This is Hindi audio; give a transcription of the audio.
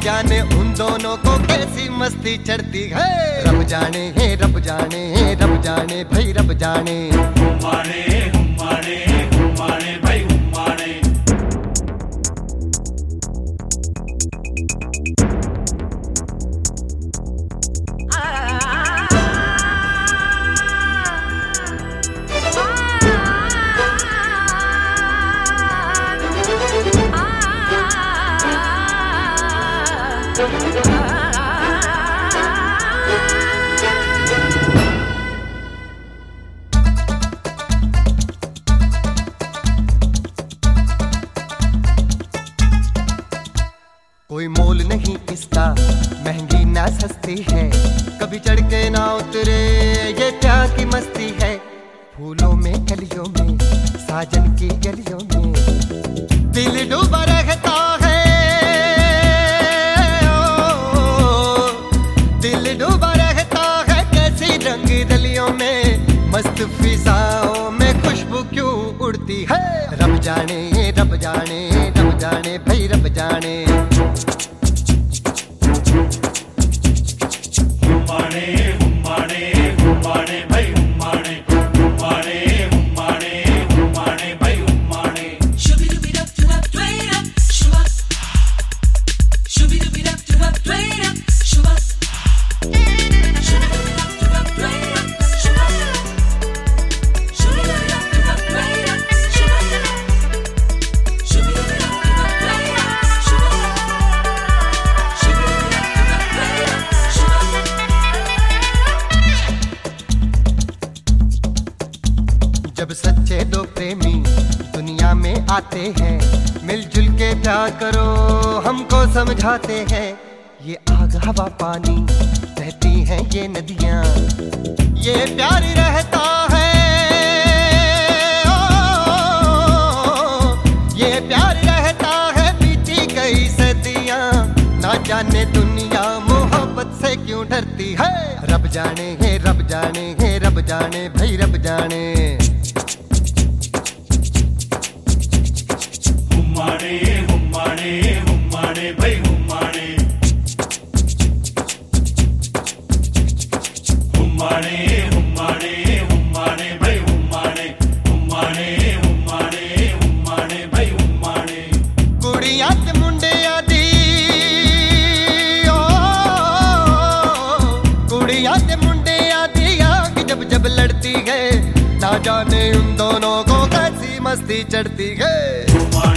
जाने उन दोनों को कैसी मस्ती चढ़ती है। रब जाने है, रब जाने, रब जाने भाई रब जाने। हुम्माने हुम्माने हुम्माने भाई हुम्माने। कोई मोल नहीं इसका, महंगी ना सस्ती है, कभी चढ़ के ना उतरे ये प्यार की मस्ती है। फूलों में कलियों में साजन की गलियों में दिल डूबा रहता है, दिल डूबा रहता है कैसी रंग रलियों में। मस्त फिजाओं में खुशबू क्यों उड़ती है। रब जाने, रब जाने, रब जाने भाई रब जाने। हुम्माने हुम्माने हुम्माने भाई हुम्माने। हुम्माने हुम्माने हुम्माने भाई हुम्माने। जब सच्चे दो प्रेमी दुनिया में आते हैं, मिलजुल के प्यार करो हमको समझाते हैं। ये आग हवा पानी बहती हैं ये नदियाँ, ये प्यार रहता है, ये प्यार रहता है बीती कई सदियाँ। ना जाने दुनिया मोहब्बत से क्यों डरती है। रब जाने है, रब जाने है, रब जाने भाई रब जाने। हुम्माने हुम्माने हुम्माने भाई हुम्माने। हुम्माने हुम्माने हुम्माने भाई हुम्माने। हुम्माने हुम्माने हुम्माने भाई हुम्माने। कुड़ियां ते मुंडियां दी, ओ कुड़ियां ते मुंडियां दी आग जब जब लड़ती है, ना जाने उन दोनों को कैसी मस्ती चढ़ती है।